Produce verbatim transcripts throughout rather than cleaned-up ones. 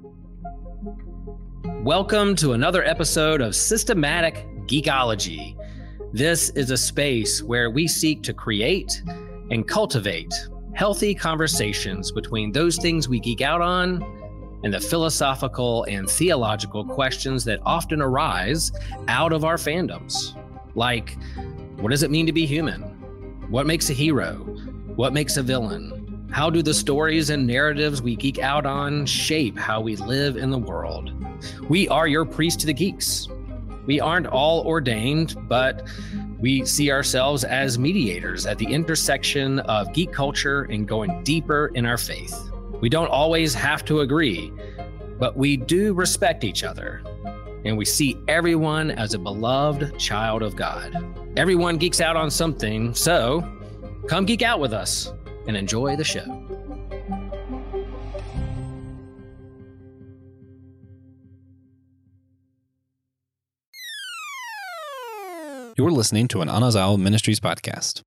Welcome to another episode of Systematic Geekology. This is a space where we seek to create and cultivate healthy conversations between those things we geek out on and the philosophical and theological questions that often arise out of our fandoms. Like, what does it mean to be human? What makes a hero? What makes a villain? How do the stories and narratives we geek out on shape how we live in the world? We are your priest to the geeks. We aren't all ordained, but we see ourselves as mediators at the intersection of geek culture and going deeper in our faith. We don't always have to agree, but we do respect each other, and we see everyone as a beloved child of God. Everyone geeks out on something, so come geek out with us and enjoy the show. You're listening to an Anazao Ministries podcast.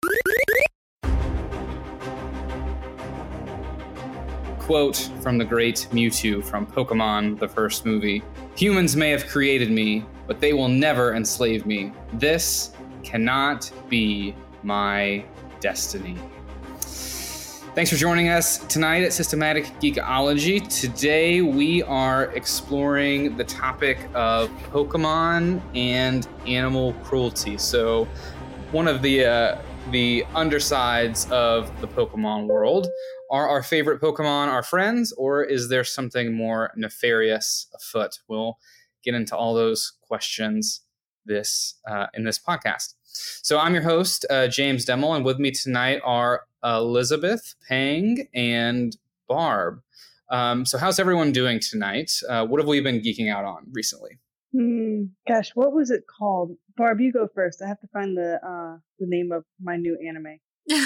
Quote from the great Mewtwo from Pokemon, the first movie. Humans may have created me, but they will never enslave me. This cannot be my destiny. Thanks for joining us tonight at Systematic Geekology. Today we are exploring the topic of Pokemon and animal cruelty. So one of the uh, the undersides of the Pokemon world. Are our favorite Pokemon our friends, or is there something more nefarious afoot? We'll get into all those questions this uh, in this podcast. So I'm your host, uh, James Demmel, and with me tonight are Elizabeth, Pang, and Barb. Um, so how's everyone doing tonight? Uh, what have we been geeking out on recently? Hmm, gosh, what was it called? Barb, you go first. I have to find the uh, the name of my new anime.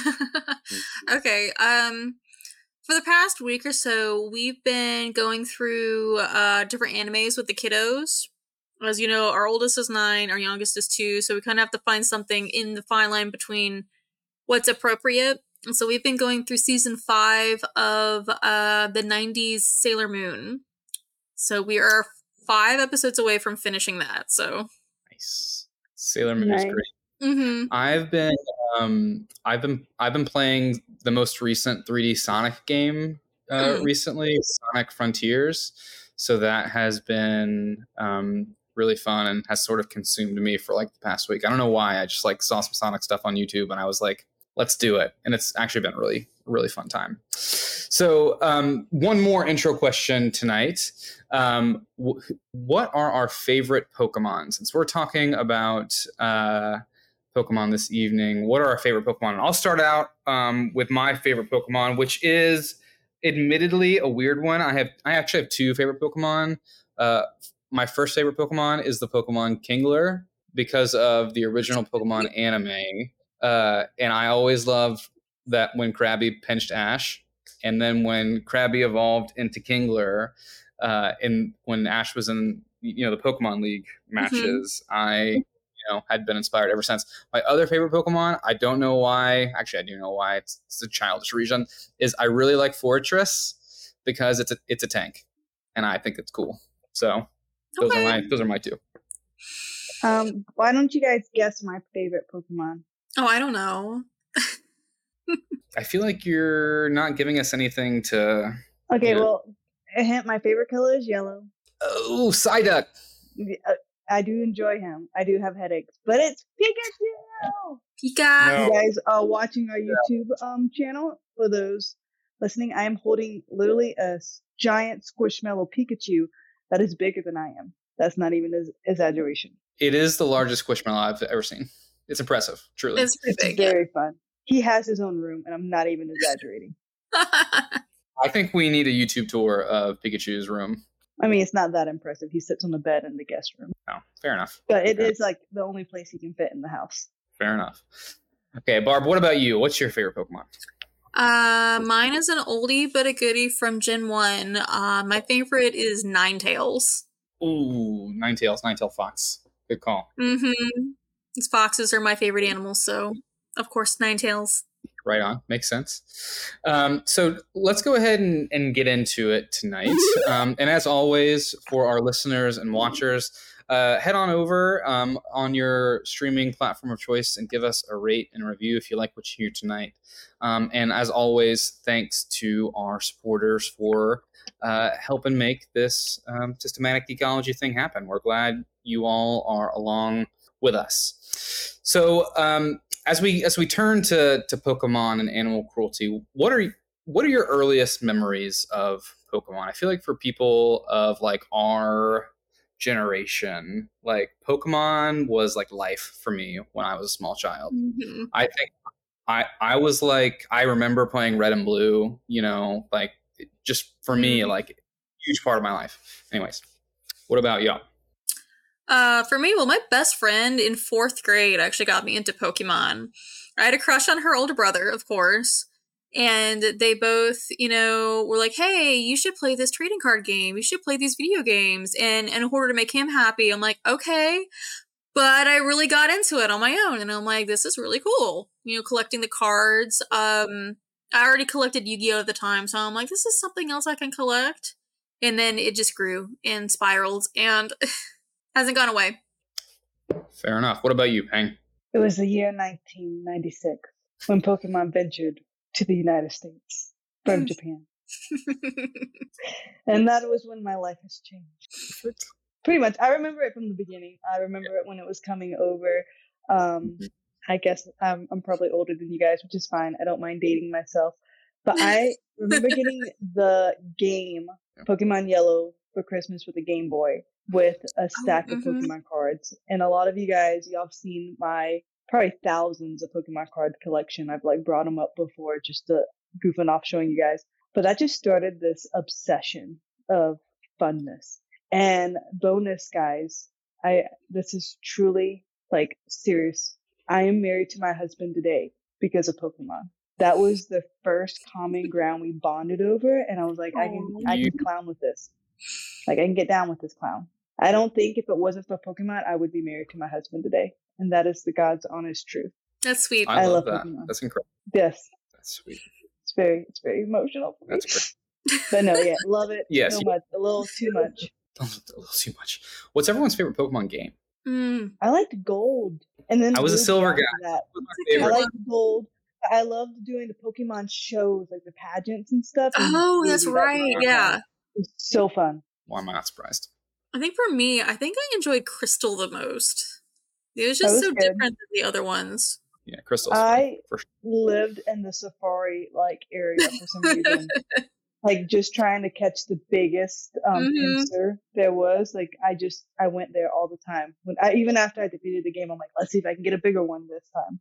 Okay. Um, for the past week or so, we've been going through uh, different animes with the kiddos. As you know, our oldest is nine, our youngest is two, so we kind of have to find something in the fine line between what's appropriate. And so we've been going through season five of uh, the nineties Sailor Moon. So we are five episodes away from finishing that. So nice. Sailor Moon nice. is great. Mm-hmm. I've been um, I've been I've been playing the most recent three D Sonic game uh, Mm. recently, Sonic Frontiers. So that has been um, really fun and has sort of consumed me for like the past week. I don't know why. I just like saw some Sonic stuff on YouTube and I was like, let's do it. And it's actually been really, really fun time. So um, one more intro question tonight. Um, wh- what are our favorite Pokemon? Since we're talking about uh, Pokemon this evening, what are our favorite Pokemon? And I'll start out um, with my favorite Pokemon, which is admittedly a weird one. I have I actually have two favorite Pokemon. Uh, my first favorite Pokemon is the Pokemon Kingler because of the original Pokemon anime. Uh, and I always loved that when Krabby pinched Ash. And then when Krabby evolved into Kingler, uh, and when Ash was in, you know, the Pokemon League matches, mm-hmm. I, you know, had been inspired ever since. My other favorite Pokemon, I don't know why. Actually, I do know why. It's, it's a childish reason. Is I really like Fortress because it's a it's a tank, and I think it's cool. So those Okay. are my those are my two. Um, why don't you guys guess my favorite Pokemon? Oh, I don't know. I feel like you're not giving us anything to. Okay, you know. well, a hint, my favorite color is yellow. Oh, Psyduck. I do enjoy him. I do have headaches, but it's Pikachu! Pika. No. You guys are watching our YouTube um channel. For those listening, I am holding literally a giant Squishmallow Pikachu that is bigger than I am. That's not even an exaggeration. It is the largest Squishmallow I've ever seen. It's impressive, truly. It's pretty It's big. very fun. He has his own room, and I'm not even exaggerating. I think we need a YouTube tour of Pikachu's room. I mean, it's not that impressive. He sits on the bed in the guest room. Oh, fair enough. But it fair is like the only place he can fit in the house. Fair enough. Okay, Barb, what about you? What's your favorite Pokemon? Uh, mine is an oldie but a goodie from Gen one. Uh, my favorite is Ninetales. Ooh, Ninetales, Ninetale Fox. Good call. Mm-hmm. These foxes are my favorite animals, so of course Ninetales. Right on. Makes sense. Um, so let's go ahead and, and get into it tonight. Um, and as always, for our listeners and watchers, uh, head on over um, on your streaming platform of choice and give us a rate and review if you like what you hear tonight. Um, and as always, thanks to our supporters for uh, helping make this um, systematic geekology thing happen. We're glad you all are along with us. So um, as we as we turn to to Pokemon and animal cruelty, what are what are your earliest memories of Pokemon? I feel like for people of like our generation, like Pokemon was like life for me when I was a small child. Mm-hmm. I think I I was like I remember playing Red and Blue, you know, like just for me, Mm-hmm. like huge part of my life. Anyways, what about y'all? Uh, for me, well, my best friend in fourth grade actually got me into Pokemon. I had a crush on her older brother, of course, and they both, you know, were like, "Hey, you should play this trading card game. You should play these video games." And, and in order to make him happy, I'm like, "Okay," but I really got into it on my own, and I'm like, "This is really cool." You know, collecting the cards. Um, I already collected Yu-Gi-Oh at the time, so I'm like, "This is something else I can collect." And then it just grew and spiraled, and hasn't gone away. Fair enough. What about you, Peng? It was the year nineteen ninety-six when Pokemon ventured to the United States from Japan. And that was when my life has changed. Pretty much. I remember it from the beginning. I remember it when it was coming over. Um, I guess I'm, I'm probably older than you guys, which is fine. I don't mind dating myself. But I remember getting the game Pokemon Yellow for Christmas with a Game Boy with a stack Oh, of mhm. Pokemon cards. And a lot of you guys, y'all have seen my probably thousands of Pokemon card collection. I've like brought them up before just to goofing off showing you guys. But I just started this obsession of funness. And bonus, guys, I this is truly like serious. I am married to my husband today because of Pokemon. That was the first common ground we bonded over, and I was like, I can I can clown with this. Like I can get down with this clown. I don't think if it wasn't for Pokemon, I would be married to my husband today. And that is the God's honest truth. That's sweet. I, I love, love that. Pokemon. That's incredible. Yes. That's sweet. It's very it's very emotional for me. That's great. But no, yeah, love it Yes. so much. A little too much. A little too much. What's everyone's favorite Pokemon game? Mm. I liked gold. And then I was a Ruby silver after guy. that. That was my That's a good I favorite. liked gold. I loved doing the Pokemon shows, like the pageants and stuff. and Oh, Ruby, that's that was right. fun. Yeah. It was so fun. Why am I not surprised? I think for me, I think I enjoyed Crystal the most. It was That just was so good. different than the other ones. Yeah, Crystal's fun, I for sure. lived in the safari like area for some reason. Like just trying to catch the biggest um Mhm. pincer there was. Like I just I went there all the time. When I even after I defeated the game, I'm like, let's see if I can get a bigger one this time.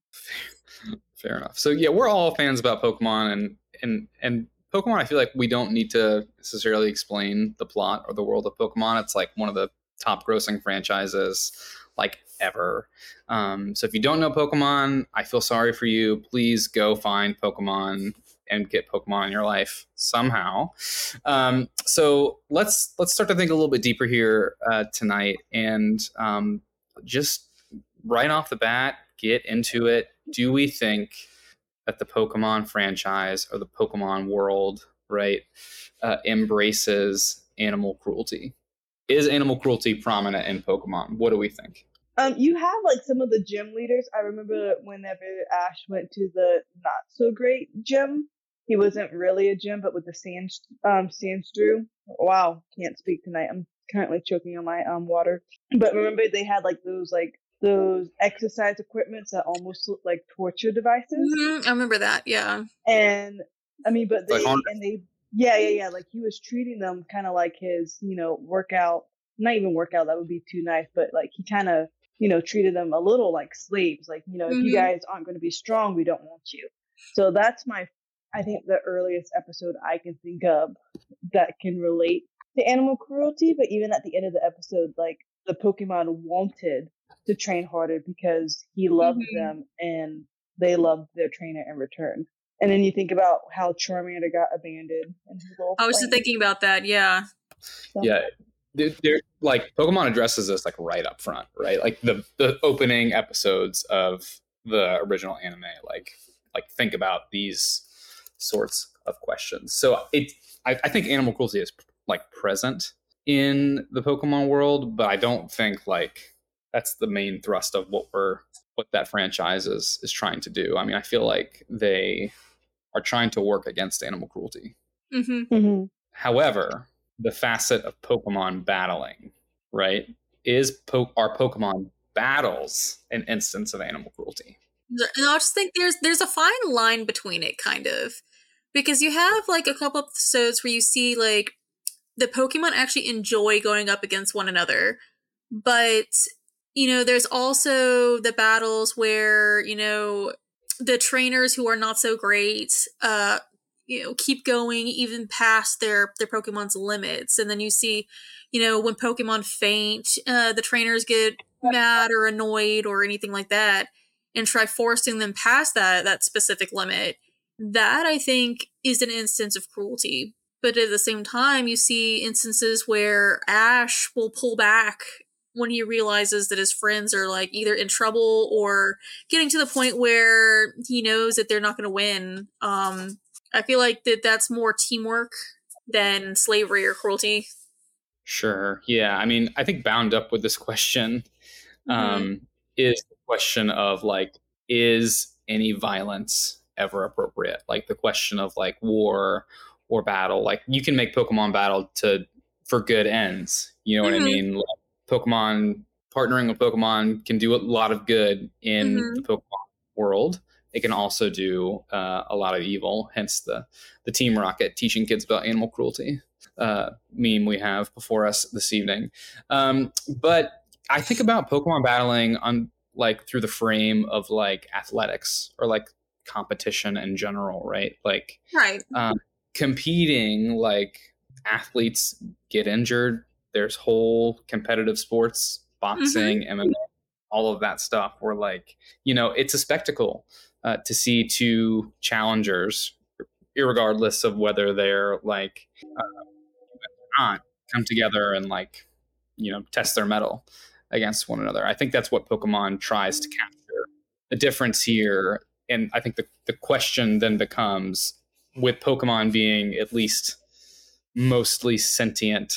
Fair enough. So yeah, we're all fans about Pokemon, and and and Pokemon. I feel like we don't need to necessarily explain the plot or the world of Pokemon. It's like one of the top grossing franchises like ever. Um, so if you don't know Pokemon, I feel sorry for you. Please go find Pokemon and get Pokemon in your life somehow. Um, so let's let's start to think a little bit deeper here uh, tonight, and um, just right off the bat, get into it. Do we think that the Pokemon franchise or the Pokemon world, right, uh, embraces animal cruelty? Is animal cruelty prominent in Pokemon? What do we think? Um, you have like some of the gym leaders. I remember whenever Ash went to the not so great gym. He wasn't really a gym, but with the sand um Sandstrew. Wow, can't speak tonight. I'm currently choking on my um water. But remember they had like those like those exercise equipments that almost look like torture devices. Mhm, I remember that. Yeah. And I mean, but they Like on- and they yeah yeah yeah like he was treating them kind of like his you know workout. Not even workout. That would be too nice. But like he kind of you know treated them a little like slaves. Like you know if you Mhm. guys aren't going to be strong, we don't want you. So that's my. I think the earliest episode I can think of that can relate to animal cruelty, but even at the end of the episode, like the Pokemon wanted to train harder because he loved Mhm. them and they loved their trainer in return. And then you think about how Charmander got abandoned in his little I was just plane. thinking about that. Yeah. So- Yeah, they're, they're like Pokemon addresses this like right up front, right? Like the the opening episodes of the original anime, like like think about these sorts of questions. So it, I, I think animal cruelty is like present in the Pokemon world, but I don't think like that's the main thrust of what we're what that franchise is is trying to do. I mean, I feel like they are trying to work against animal cruelty. Mm-hmm. Mm-hmm. However, the facet of Pokemon battling, right, is po- are Pokemon battles an instance of animal cruelty? And I just think there's there's a fine line between it, kind of, because you have like a couple episodes where you see like the Pokemon actually enjoy going up against one another, but you know, there's also the battles where, you know, the trainers who are not so great, uh, you know, keep going even past their, their Pokemon's limits. And then you see, you know, when Pokemon faint, uh, the trainers get mad or annoyed or anything like that and try forcing them past that, that specific limit. That, I think, is an instance of cruelty. But at the same time, you see instances where Ash will pull back when he realizes that his friends are like either in trouble or getting to the point where he knows that they're not going to win. Um, I feel like that that's more teamwork than slavery or cruelty. Sure. Yeah. I mean, I think bound up with this question um, mm-hmm. is the question of like, is any violence ever appropriate? Like the question of like war or battle. Like you can make Pokemon battle to for good ends. You know mm-hmm. what I mean? Like, Pokemon partnering with Pokemon can do a lot of good in mm-hmm. the Pokemon world. It can also do uh, a lot of evil. Hence the the Team Rocket teaching kids about animal cruelty uh, meme we have before us this evening. Um, but I think about Pokemon battling on like through the frame of like athletics or like competition in general, right? Like right. Um, competing, like athletes get injured. There's whole competitive sports, boxing, mm-hmm. M M A, all of that stuff where like, you know, it's a spectacle uh, to see two challengers, irregardless of whether they're like, uh, not, come together and like, you know, test their mettle against one another. I think that's what Pokemon tries to capture. The difference here, and I think the, the question then becomes, with Pokemon being at least mostly sentient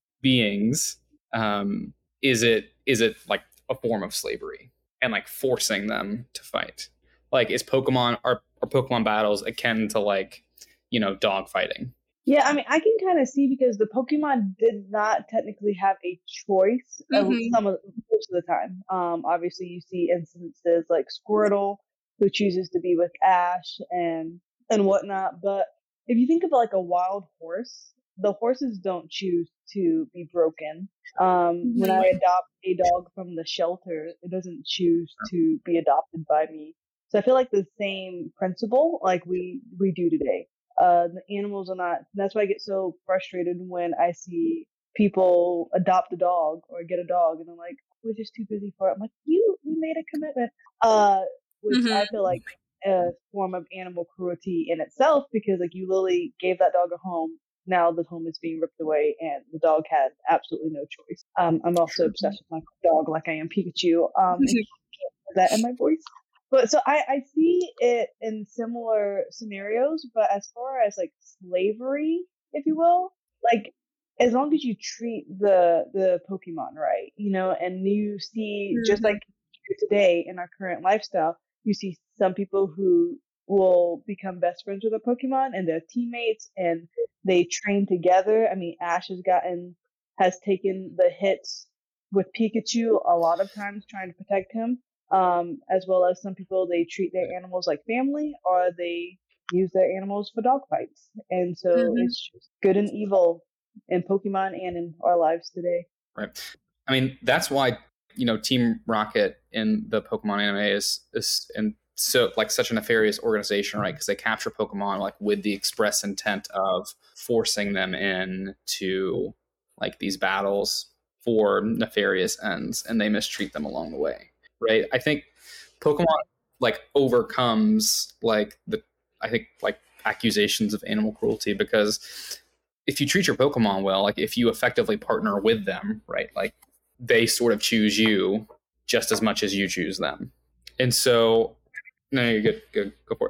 beings, um, is it is it like a form of slavery and like forcing them to fight? Like, is Pokemon are, are Pokemon battles akin to like, you know, dog fighting? Yeah, I mean, I can kind of see because the Pokemon did not technically have a choice mm-hmm. some of most of the time. Um, obviously, you see instances like Squirtle, who chooses to be with Ash and and whatnot. But if you think of like a wild horse, the horses don't choose to be broken. Um, when I adopt a dog from the shelter, it doesn't choose to be adopted by me. So I feel like the same principle, like we, we do today. Uh, the animals are not, that's why I get so frustrated when I see people adopt a dog or get a dog and I'm like, we're just too busy for it. I'm like, you, you made a commitment. Uh, which mm-hmm. I feel like a form of animal cruelty in itself, because like you literally gave that dog a home. Now the home is being ripped away and the dog had absolutely no choice. Um, I'm also obsessed with my dog like I am Pikachu. Um, and you can't hear that in my voice. But so I, I see it in similar scenarios, but as far as like slavery, if you will, like as long as you treat the, the Pokemon right, you know, and you see mm-hmm. just like today in our current lifestyle, you see some people who will become best friends with a Pokemon and their teammates and they train together. I mean, Ash has gotten, has taken the hits with Pikachu a lot of times trying to protect him. Um, as well as some people, they treat their animals like family or they use their animals for dog fights. And so mm-hmm. it's just good and evil in Pokemon and in our lives today. Right. I mean, that's why, you know, Team Rocket in the Pokemon anime is, is and so like such a nefarious organization, right? Because they capture Pokemon like with the express intent of forcing them in to like these battles for nefarious ends, and they mistreat them along the way, right? I think Pokemon like overcomes like the I think like accusations of animal cruelty, because if you treat your Pokemon well, like if you effectively partner with them, right, like they sort of choose you just as much as you choose them. And so, no, you're good, good, go for it.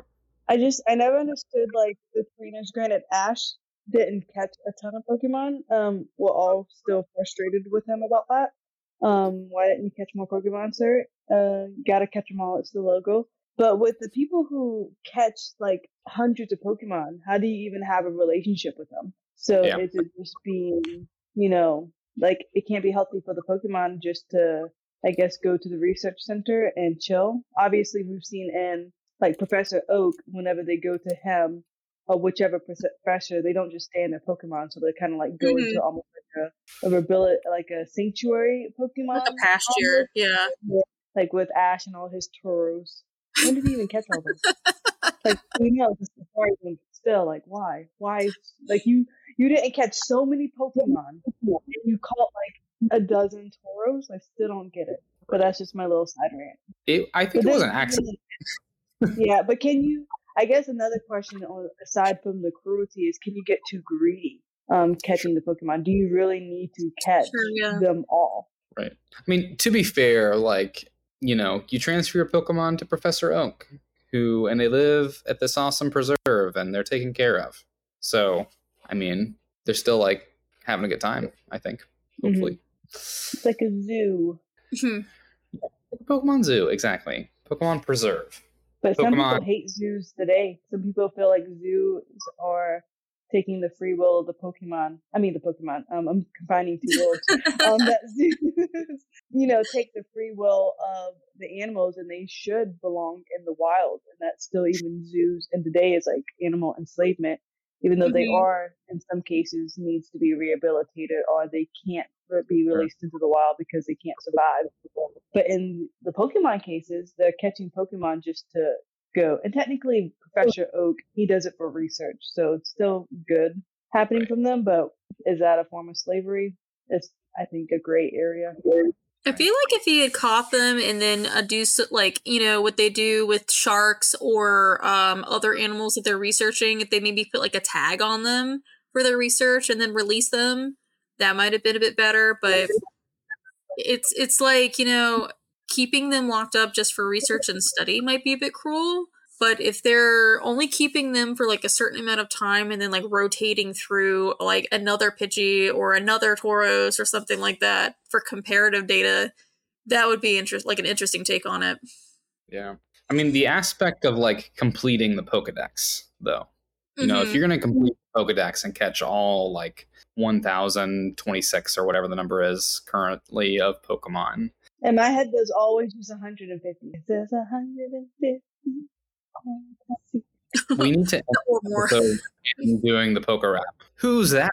I just I never understood like the trainers. Granted, Ash didn't catch a ton of Pokemon. Um, we're all still frustrated with him about that. Um, why didn't you catch more Pokemon, sir? Uh, gotta catch them all. It's the logo. But with the people who catch like hundreds of Pokemon, how do you even have a relationship with them? So Yeah. is it just being, you know, like it can't be healthy for the Pokemon just to, I guess, go to the research center and chill? Obviously, we've seen in like Professor Oak, whenever they go to him or whichever professor, they don't just stay in their Pokemon, so they kind of like go Mhm. into almost like a, a rebuild, like a sanctuary Pokemon, Like a pasture, yeah. like with Ash and all his Tauros. When did he even catch all those? Like, you know, the safari game, still, like, why? Why? Like, you you didn't catch so many Pokemon, and you caught like a dozen Tauros. I still don't get it. But that's just my little side rant. It, I think But it was then- an accident. Yeah, but can you? I guess another question, on, aside from the cruelty, is can you get too greedy um, catching the Pokemon? Do you really need to catch Sure, yeah. them all? Right. I mean, to be fair, like, you know, you transfer your Pokemon to Professor Oak, who, and they live at this awesome preserve and they're taken care of. So, I mean, they're still like having a good time, I think, hopefully. It's like a zoo. Mhm. Pokemon Zoo, exactly. Pokemon Preserve. But some Pokemon- people hate zoos today. Some people feel like zoos are taking the free will of the Pokemon. I mean, the Pokemon. Um, I'm combining two words. um, that zoos, you know, take the free will of the animals, and they should belong in the wild. And that's still even zoos. And today is like animal enslavement, even though they Mhm. are in some cases needs to be rehabilitated, or they can't be released into the wild because they can't survive. But in the Pokemon cases, they're catching Pokemon just to go. And technically, Professor Oak, he does it for research, so it's still good happening Right. from them. But is that a form of slavery? It's, I think, a gray area. I feel like if he had caught them and then uh, do so, like, you know, what they do with sharks or um, other animals that they're researching, if they maybe put like a tag on them for their research and then release them, that might have been a bit better. But it's it's like, you know, keeping them locked up just for research and study might be a bit cruel. But if they're only keeping them for like a certain amount of time and then like rotating through like another Pidgey or another Tauros or something like that for comparative data, that would be interest like an interesting take on it. Yeah. I mean, the aspect of like completing the Pokedex, though. You know, if Mhm. you're going to complete the Pokedex and catch all like one thousand twenty-six or whatever the number is currently of Pokemon. And my head does always use one hundred fifty. It says one hundred fifty. We need to end Or the more. episode in doing the Poke Rap. Who's that?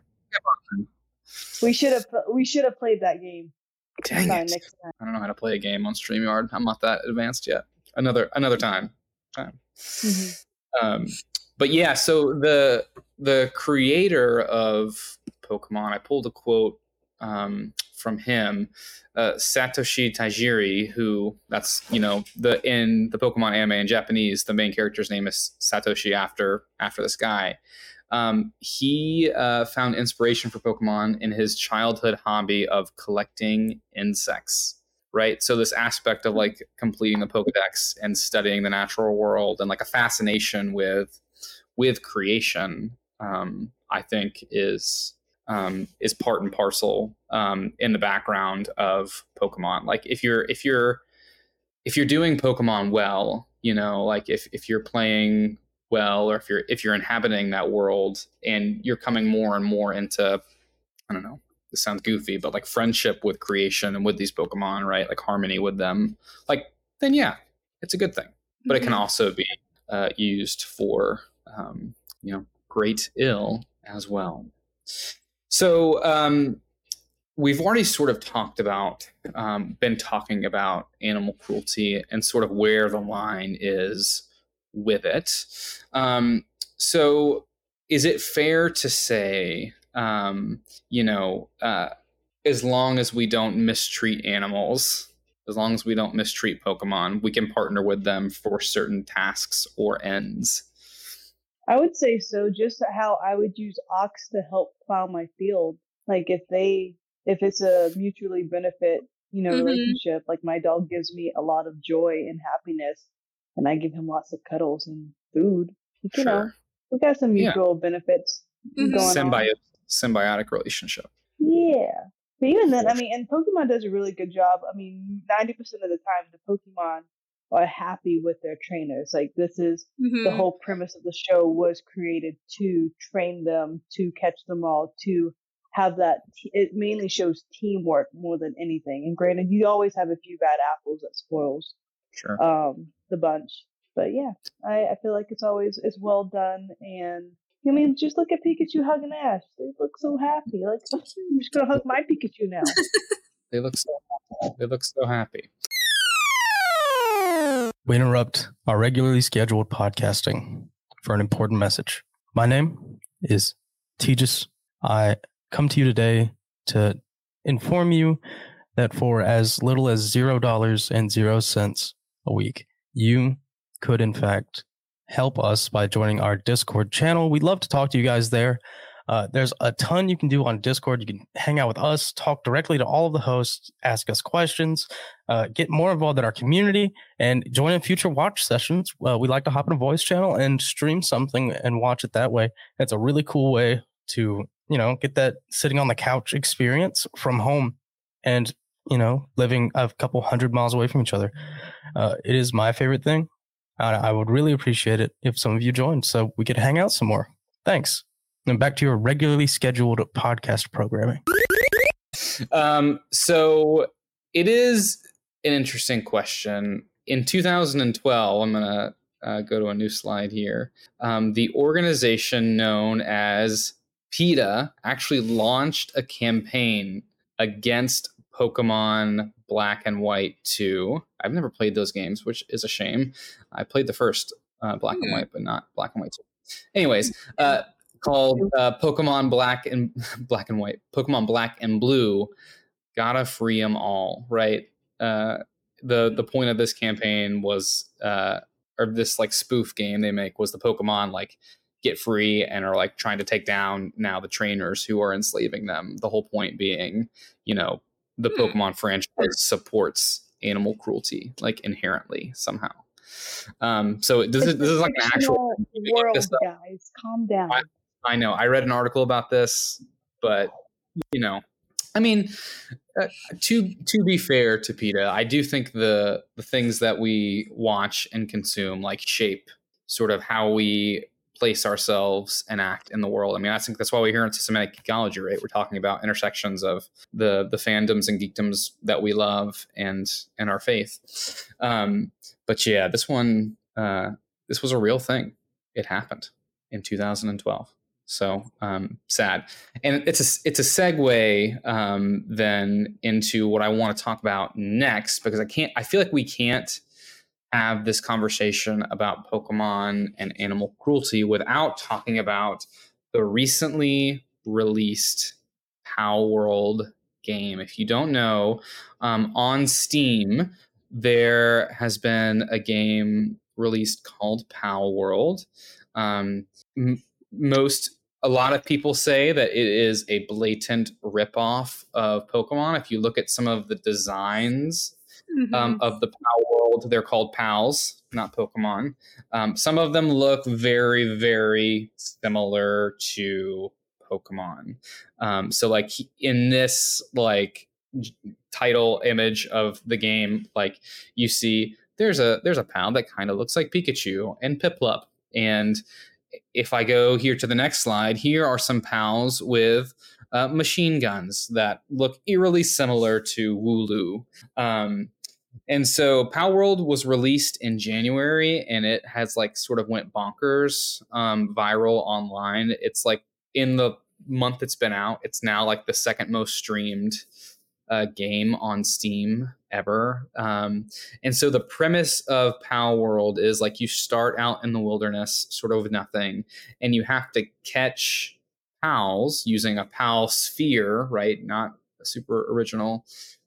We should have we should have played that game. Dang Fine, it. next time. I don't know how to play a game on StreamYard. I'm not that advanced yet. Another another time. time. Mhm. Um, but yeah, so the the creator of Pokemon, I pulled a quote um, from him, uh, Satoshi Tajiri, who that's you know the in the Pokemon anime in Japanese, the main character's name is Satoshi after after this guy. Um, he uh, found inspiration for Pokemon in his childhood hobby of collecting insects. Right. So this aspect of like completing the Pokedex and studying the natural world and like a fascination with with creation, um, I think is um, is part and parcel um, in the background of Pokemon. Like if you're if you're if you're doing Pokemon well, you know, like if if you're playing well, or if you're if you're inhabiting that world and you're coming more and more into, I don't know, this sounds goofy, but like friendship with creation and with these Pokemon, right? Like harmony with them, like then yeah, it's a good thing. But it can Mhm. also be uh, used for um, you know great ill as well. So um, we've already sort of talked about, um, been talking about animal cruelty and sort of where the line is with it. Um, so is it fair to say, um, you know, uh, as long as we don't mistreat animals, as long as we don't mistreat Pokemon, we can partner with them for certain tasks or ends? I would say so. Just how I would use ox to help plow my field. Like if they, if it's a mutually benefit, you know, Mhm. relationship. Like my dog gives me a lot of joy and happiness, and I give him lots of cuddles and food. You Sure. know, we got some Yeah. mutual benefits Mhm. going on. Symbiotic, symbiotic relationship. Yeah. But even then, For I mean, and Pokemon does a really good job. I mean, ninety percent of the time, the Pokemon are happy with their trainers. Like, this is the Mhm. whole premise of the show was created to train them, to catch them all, to have that. T- it mainly shows teamwork more than anything. And granted, you always have a few bad apples that spoils Sure. um, the bunch. But yeah, I, I feel like it's always it's well done. And I mean, just look at Pikachu hugging Ash. They look so happy. Like, I'm just gonna hug my Pikachu now. They look so happy. They look so happy. We interrupt our regularly scheduled podcasting for an important message. My name is Tejas. I come to you today to inform you that for as little as zero dollars and zero cents a week, you could in fact help us by joining our Discord channel. We'd love to talk to you guys there. Uh, there's a ton you can do on Discord. You can hang out with us, talk directly to all of the hosts, ask us questions, uh, get more involved in our community, and join in future watch sessions. Uh, we like to hop in a voice channel and stream something and watch it that way. It's a really cool way to, you know, get that sitting on the couch experience from home and, you know, living a couple hundred miles away from each other. Uh, it is my favorite thing. Uh, I would really appreciate it if some of you joined so we could hang out some more. Thanks. And back to your regularly scheduled podcast programming. Um, so it is an interesting question. In two thousand twelve, I'm going to uh, go to a new slide here. Um, the organization known as PETA actually launched a campaign against Pokemon Black and White two. I've never played those games, which is a shame. I played the first uh, Black and White, but not Black and White two. Anyways, uh, called uh, Pokemon Black and Black and White, Pokemon Black and Blue, gotta free them all, right? Uh, the the point of this campaign was, uh, or this like spoof game they make was the Pokemon like get free and are like trying to take down now the trainers who are enslaving them. The whole point being, you know, the Hmm. Pokemon franchise supports animal cruelty like inherently somehow. Um, so this It's is this is like an actual fictional world, guys. Calm down. I- I know. I read an article about this, but you know, I mean, uh, to to be fair to PETA, I do think the the things that we watch and consume like shape sort of how we place ourselves and act in the world. I mean, I think that's why we're here in Systematic Geekology, right? We're talking about intersections of the the fandoms and geekdoms that we love and and our faith. Um, but yeah, this one, uh, this was a real thing. It happened in two thousand twelve. So um, sad, and it's a it's a segue um, then into what I want to talk about next, because I can't. I feel like we can't have this conversation about Pokemon and animal cruelty without talking about the recently released Palworld game. If you don't know, um, on Steam there has been a game released called Palworld. Um, m- most a lot of people say that it is a blatant ripoff of Pokemon. If you look at some of the designs Mhm. um, of the Pal World, they're called Pals, not Pokemon. Um, some of them look very, very similar to Pokemon. Um, so, like in this, like j- title image of the game, like you see, there's a there's a Pal that kind of looks like Pikachu and Piplup, and if I go here to the next slide, here are some pals with uh, machine guns that look eerily similar to Wooloo. Um, and so Palworld was released in January, and it has like sort of went bonkers um, viral online. It's like in the month it's been out, it's now like the second most streamed uh, game on Steam ever. Um, and so the premise of Palworld is like you start out in the wilderness, sort of with nothing, and you have to catch pals using a pal sphere, right? Not a super original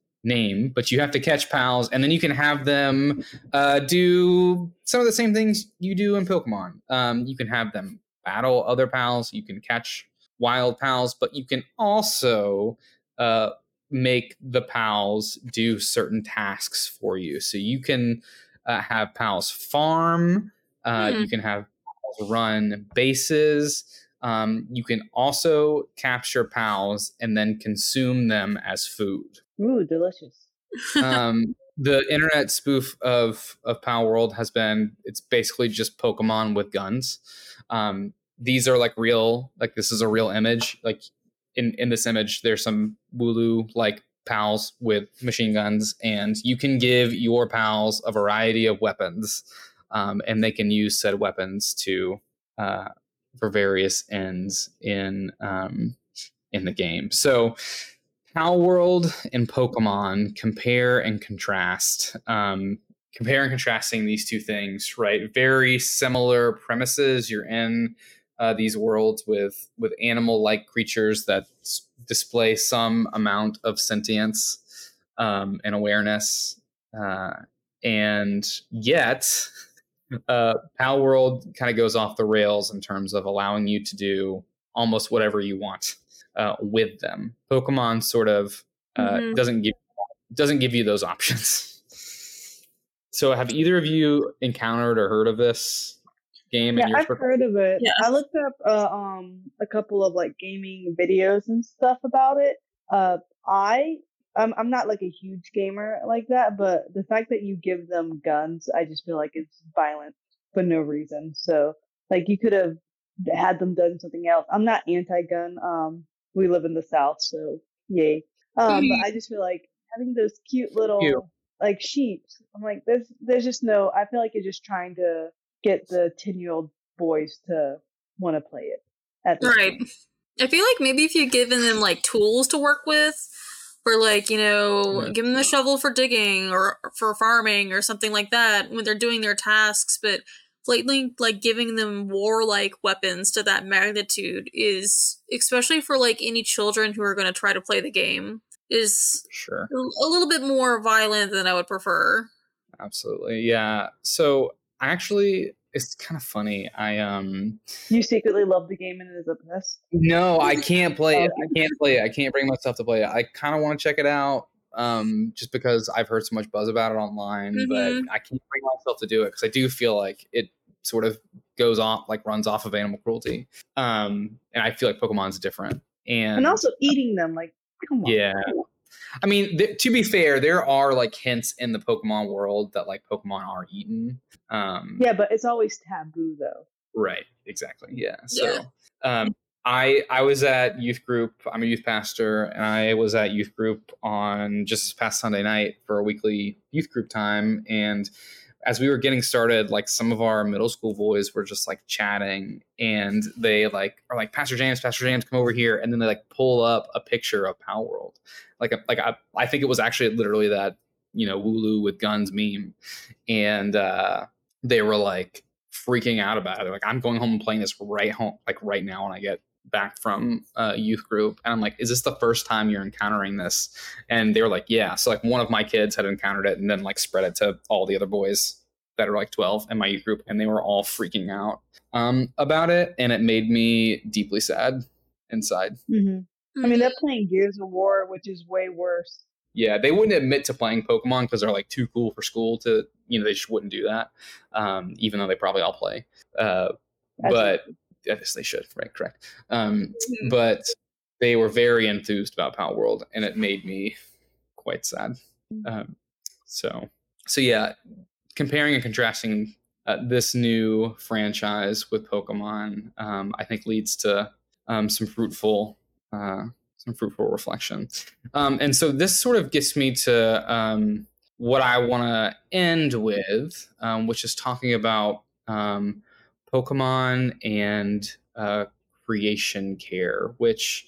name, but you have to catch pals, and then you can have them uh, do some of the same things you do in Pokemon. Um, you can have them battle other pals, you can catch wild pals, but you can also uh, make the pals do certain tasks for you. So you can uh, have pals farm, uh, Hmm. you can have pals run bases. Um, you can also capture pals and then consume them as food. Ooh, delicious. Um, the internet spoof of of Pal World has been, it's basically just Pokemon with guns. Um, these are like real, like this is a real image. Like in in this image, there's some Wooloo like pals with machine guns, and you can give your pals a variety of weapons, um, and they can use said weapons to uh, for various ends in um, in the game. So Pal World and Pokemon compare and contrast. Um, compare and contrasting these two things, right? Very similar premises. You're in uh, these worlds with with animal-like creatures that s- display some amount of sentience um, and awareness, uh, and yet uh, Pal World kind of goes off the rails in terms of allowing you to do almost whatever you want uh, with them. Pokemon sort of uh, Mhm. doesn't give doesn't give you those options. So, have either of you encountered or heard of this game Yeah, in your I've heard of it. Yes. I looked up uh, um a couple of like gaming videos and stuff about it. Uh, I I'm I'm not like a huge gamer like that, but the fact that you give them guns, I just feel like it's violent for no reason. So like you could have had them done something else. I'm not anti-gun. Um, we live in the South, so yay. Um, but I just feel like having those cute little like sheep. I'm like, there's there's just no. I feel like you're just trying to get the ten year old boys to want to play it. At this Right. point. I feel like maybe if you'd given them like tools to work with, or like, you know, Yeah. give them a shovel for digging or for farming or something like that when they're doing their tasks, but blatantly like giving them warlike weapons to that magnitude is, especially for like any children who are going to try to play the game, is Sure. a little bit more violent than I would prefer. Absolutely. Yeah. So actually, it's kind of funny. I um You secretly love the game and it is obsessed. no, I can't play it. I can't play it. I can't bring myself to play it. I kind of want to check it out, um, just because I've heard so much buzz about it online, Mhm. but I can't bring myself to do it because I do feel like it sort of goes off, like runs off of animal cruelty. Um, and I feel like Pokemon's different. And, And also eating them, like, come on. yeah. I mean, th- to be fair, there are like hints in the Pokemon world that like Pokemon are eaten. Um, Yeah, but it's always taboo though. Right. Exactly. Yeah. So, Yeah. um, I I was at youth group. I'm a youth pastor, and I was at youth group on just this past Sunday night for a weekly youth group time. And as we were getting started, like some of our middle school boys were just like chatting, and they like are like, Pastor James, Pastor James, come over here, and then they like pull up a picture of Pal World, like a, like I, I think it was actually literally that, you know, Wooloo with guns meme, and uh, they were like freaking out about it. They're like, I'm going home and playing this right home, like right now when I get back from uh, youth group. And I'm like, is this the first time you're encountering this? And they were like, yeah. So like one of my kids had encountered it and then like spread it to all the other boys that are like twelve in my youth group, and they were all freaking out um, about it. And it made me deeply sad inside. Mm-hmm. I mean, they're playing Gears of War, which is way worse. Yeah, they wouldn't admit to playing Pokemon because they're like too cool for school to, you know, they just wouldn't do that, um, even though they probably all play. Uh, but yes, they should, right? Correct. Um, Mhm. But they were very enthused about Pal World, and it made me quite sad. Um, so, so yeah, comparing and contrasting uh, this new franchise with Pokemon, um, I think leads to um, some fruitful. Uh, some fruitful reflection. Um, and so this sort of gets me to um, what I want to end with, um, which is talking about um, Pokemon and uh, creation care, which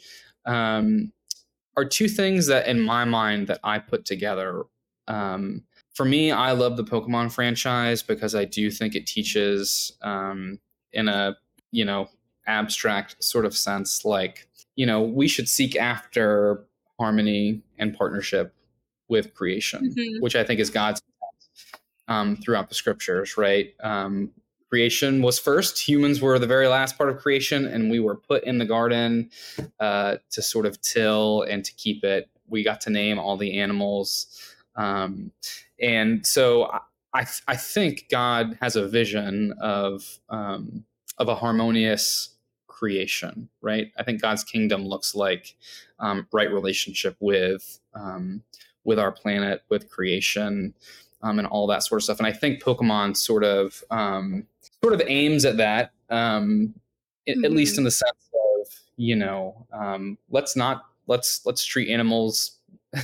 um, are two things that in my mind that I put together. Um, for me, I love the Pokemon franchise because I do think it teaches um, in a, you know, abstract sort of sense, like, you know, we should seek after harmony and partnership with creation, Mhm. which I think is God's intent, um, throughout the scriptures, right? Um, creation was first. Humans were the very last part of creation, and we were put in the garden uh, to sort of till and to keep it. We got to name all the animals. Um, and so I, I, I think God has a vision of um, of a harmonious creation, right? I think God's kingdom looks like um, right relationship with um, with our planet, with creation, um, and all that sort of stuff. And I think Pokemon sort of um, sort of aims at that, um, mm-hmm. at least in the sense of, you know, um, let's not let's let's treat animals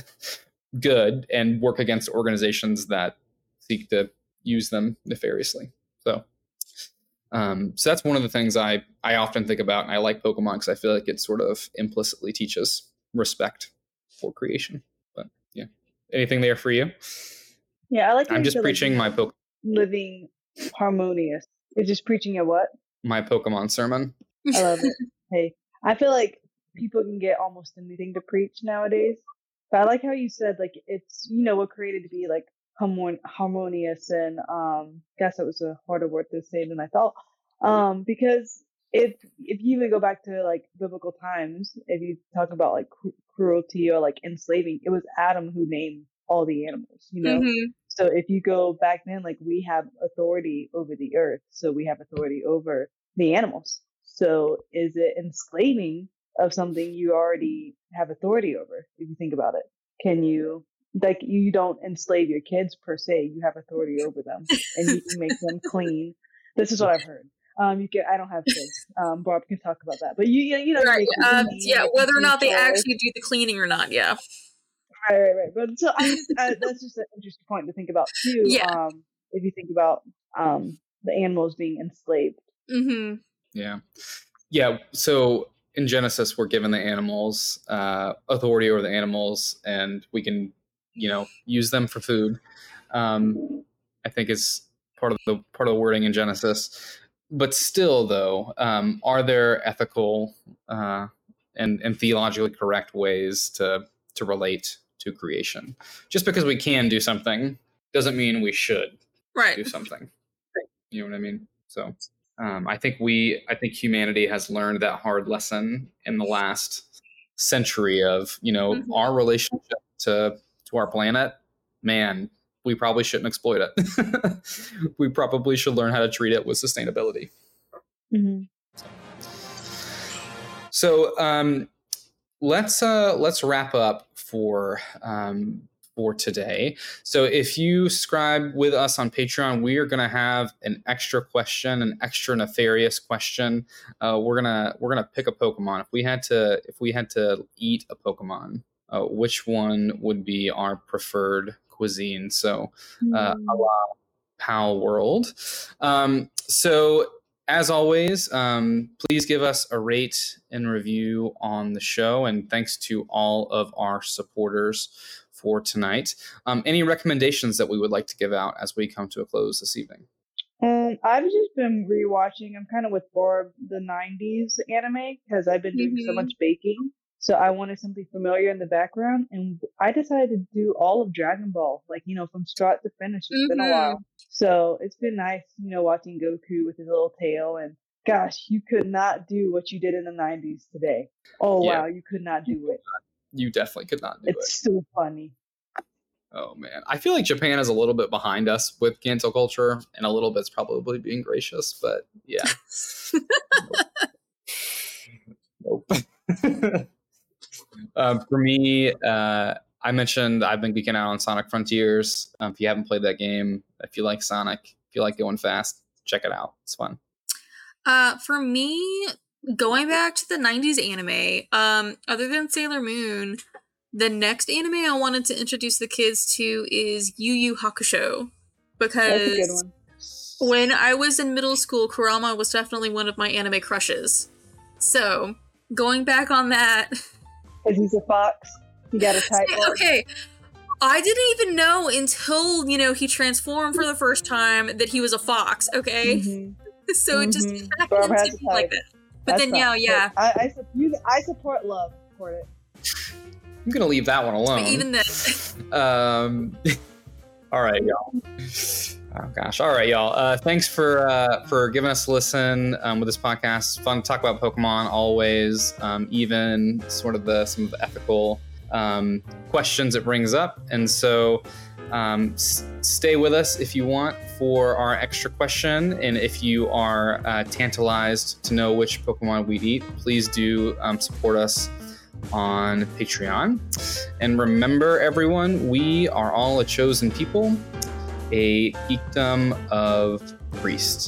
good and work against organizations that seek to use them nefariously. So. Um, so that's one of the things I, I often think about, and I like Pokemon because I feel like it sort of implicitly teaches respect for creation. But yeah, anything there for you? Yeah, I like. I'm just preaching like my Pokemon. Living harmonious. You're just preaching a what? My Pokemon sermon. I love it. Hey, I feel like people can get almost anything to preach nowadays. But I like how you said like it's you know we're created to be like harmonious and um guess that was a harder word to say than I thought um because if if you even go back to like biblical times, if you talk about like cru- cruelty or like enslaving, it was Adam who named all the animals, you know. Mm-hmm. So if you go back then, like we have authority over the earth, so we have authority over the animals. So is it enslaving of something you already have authority over? If you think about it, can you Like you don't enslave your kids per se, you have authority over them, and you can make them clean. This is what I've heard. Um, you can. I don't have kids. Um, Barb can talk about that, but you, you know, right. you um, clean, yeah, whether or not they actually do the cleaning or not, yeah. Right, right, right. But so I just, uh, that's just an interesting point to think about too. Yeah. Um, if you think about um the animals being enslaved. Mm-hmm. Yeah, yeah. So in Genesis, we're given the animals uh, authority over the animals, and we can. you know, use them for food. Um, I think is part of the part of the wording in Genesis. But still, though, um, are there ethical uh, and and theologically correct ways to to relate to creation? Just because we can do something doesn't mean we should right. do something. You know what I mean? So um, I think we I think humanity has learned that hard lesson in the last century of you know mm-hmm. our relationship to to our planet, man, we probably shouldn't exploit it. We probably should learn how to treat it with sustainability. Mm-hmm. So um, let's uh, let's wrap up for um, for today. So if you subscribe with us on Patreon, we are going to have an extra question, an extra nefarious question. Uh, we're gonna we're gonna pick a Pokemon. If we had to if we had to eat a Pokemon. Uh, which one would be our preferred cuisine? So, uh, mm. a la Pal World. Um, so, as always, um, please give us a rate and review on the show. And thanks to all of our supporters for tonight. Um, any recommendations that we would like to give out as we come to a close this evening? Um, I've just been rewatching. I'm kind of with Barb the nineties anime because I've been doing mm-hmm. so much baking. So I wanted something familiar in the background, and I decided to do all of Dragon Ball, like, you know, from start to finish. It's mm-hmm. been a while. So it's been nice, you know, watching Goku with his little tail. And gosh, you could not do what you did in the nineties today. Oh, yeah. Wow, you could not do it. You definitely could not do it's it. It's so funny. Oh, man. I feel like Japan is a little bit behind us with cancel culture, and a little bit's probably being gracious, but yeah. Nope. nope. Um, for me, uh, I mentioned I've been geeking out on Sonic Frontiers. Um, if you haven't played that game, if you like Sonic, if you like going fast, check it out. It's fun. Uh, for me, going back to the nineties anime, um, other than Sailor Moon, the next anime I wanted to introduce the kids to is Yu Yu Hakusho. Because That's a good one. When I was in middle school, Kurama was definitely one of my anime crushes. So, going back on that... Because he's a fox. He got a tight one. Okay. I didn't even know until, you know, he transformed for the first time that he was a fox, okay? Mm-hmm. So mm-hmm. it just happened to be like that. But That's then, yeah, yeah. I, I, you, I support love. Support it. I'm going to leave that one alone. But even then. um, all right, y'all. Oh, gosh. All right, y'all. Uh, thanks for uh, for giving us a listen um, with this podcast. It's fun to talk about Pokemon always, um, even sort of the some of the ethical um, questions it brings up. And so um, s- stay with us if you want for our extra question. And if you are uh, tantalized to know which Pokemon we eat, please do um, support us on Patreon. And remember, everyone, we are all a chosen people, a geekdom of priests.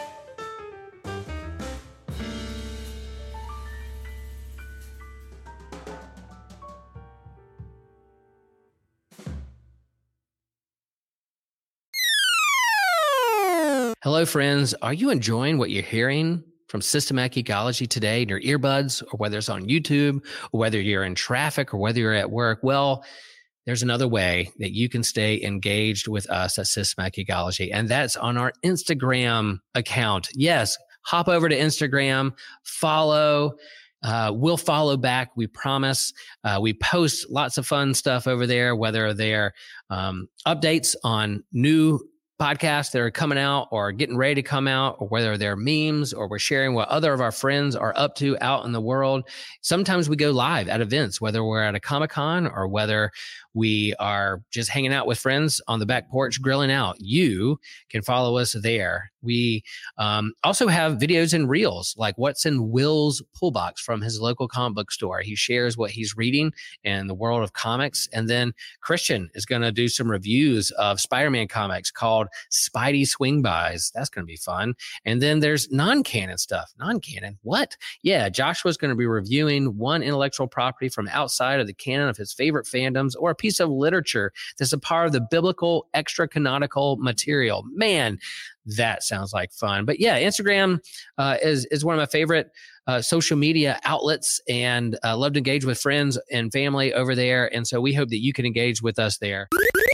Hello, friends. Are you enjoying what you're hearing from Systematic Geekology today in your earbuds, or whether it's on YouTube, or whether you're in traffic, or whether you're at work? Well, there's another way that you can stay engaged with us at Systematic Geekology, and that's on our Instagram account. Yes, hop over to Instagram, follow. Uh, we'll follow back, we promise. Uh, we post lots of fun stuff over there, whether they're um, updates on new podcasts that are coming out or getting ready to come out, or whether they're memes, or we're sharing what other of our friends are up to out in the world. Sometimes we go live at events, whether we're at a Comic-Con or whether we are just hanging out with friends on the back porch grilling out. You can follow us there. We um, also have videos and reels, like what's in Will's pull box from his local comic book store. He shares what he's reading in the world of comics. And then Christian is going to do some reviews of Spider-Man comics called Spidey Swing Bys. That's going to be fun. And then there's non-canon stuff. Non-canon? What? Yeah, Joshua's going to be reviewing one intellectual property from outside of the canon of his favorite fandoms, or a piece of literature that's a part of the biblical extra-canonical material. Man, that sounds like fun. But yeah, Instagram uh, is, is one of my favorite uh, social media outlets, and uh, love to engage with friends and family over there. And so we hope that you can engage with us there.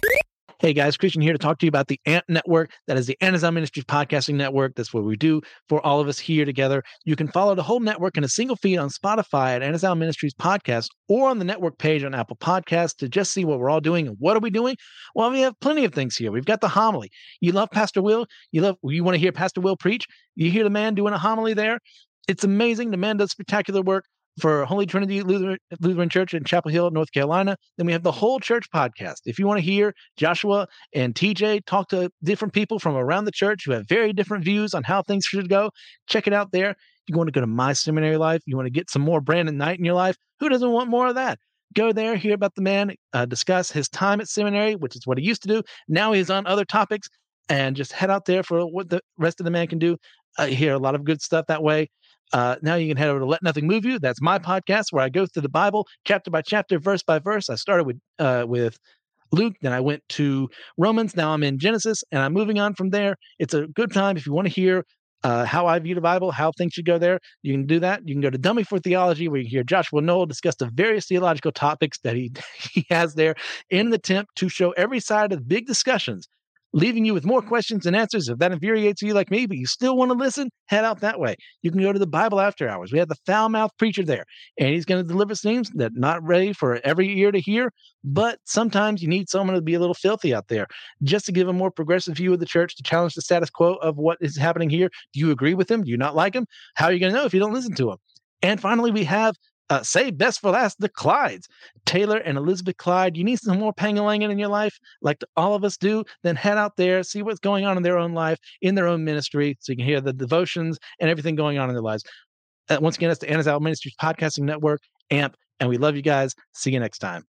Hey guys, Christian here to talk to you about the A M P Network. That is the Anazao Ministries Podcasting Network. That's what we do for all of us here together. You can follow the whole network in a single feed on Spotify at Anazao Ministries Podcast, or on the network page on Apple Podcasts to just see what we're all doing. And what are we doing? Well, we have plenty of things here. We've got the homily. You love Pastor Will. You love. You want to hear Pastor Will preach. You hear the man doing a homily there. It's amazing. The man does spectacular work for Holy Trinity Lutheran, Lutheran Church in Chapel Hill, North Carolina. Then we have the Whole Church podcast. If you want to hear Joshua and T J talk to different people from around the church who have very different views on how things should go, check it out there. You want to go to My Seminary Life? You want to get some more Brandon Knight in your life? Who doesn't want more of that? Go there, hear about the man, uh, discuss his time at seminary, which is what he used to do. Now he's on other topics, and just head out there for what the rest of the man can do. Uh, hear a lot of good stuff that way. Uh, now you can head over to Let Nothing Move You. That's my podcast where I go through the Bible chapter by chapter, verse by verse. I started with uh, with Luke, then I went to Romans. Now I'm in Genesis, and I'm moving on from there. It's a good time if you want to hear uh, how I view the Bible, how things should go there. You can do that. You can go to Dummy for Theology, where you hear Joshua Noel discuss the various theological topics that he he has there in an attempt to show every side of the big discussions, leaving you with more questions than answers. If that infuriates you like me, but you still want to listen, head out that way. You can go to the Bible After Hours. We have the foul-mouthed preacher there, and he's going to deliver things that are not ready for every ear to hear, but sometimes you need someone to be a little filthy out there just to give a more progressive view of the church, to challenge the status quo of what is happening here. Do you agree with him? Do you not like him? How are you going to know if you don't listen to him? And finally, we have Uh, say best for last, the Clydes. Taylor and Elizabeth Clyde. You need some more Pangalangin in your life, like all of us do, then head out there, see what's going on in their own life, in their own ministry, so you can hear the devotions and everything going on in their lives. Uh, once again, that's the Anazao Ministries Podcasting Network, A M P, and we love you guys. See you next time.